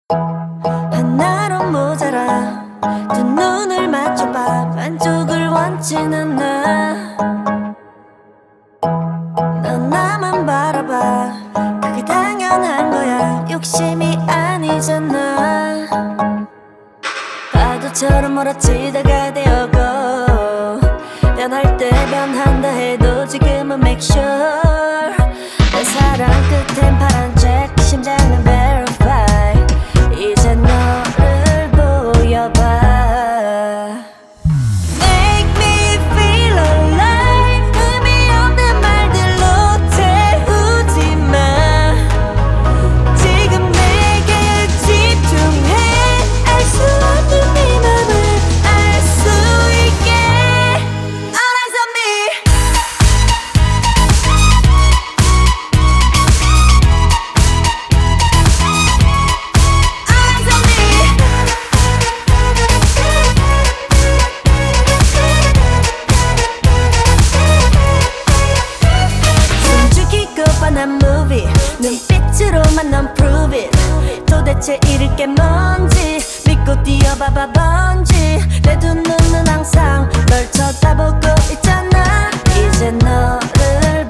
하나로 모자라 두 눈을 맞춰봐 반쪽을 원치는 넌 나만 바라봐 그게 당연한 거야 욕심이 아니잖아 파도처럼 몰아치다가 되어고 변할 때 변한다 해도 지금은 make sure 내 사랑 끝엔 파란 책 심장은 verify 이제 너를 보여봐 Make me feel alive 의미 없는 말들로 태우지 마 지금 내게 집중해 알 수 없는 네 맘을 알 수 있게 All eyes on me All eyes on me 숨죽이고 뻔한 movie 눈빛으로만 넌 prove it 도대체 잃을 게 뭔지 믿고 뛰어봐봐 번지 내 두 눈은 항상 널 쳐다보고 있잖아 이제 너를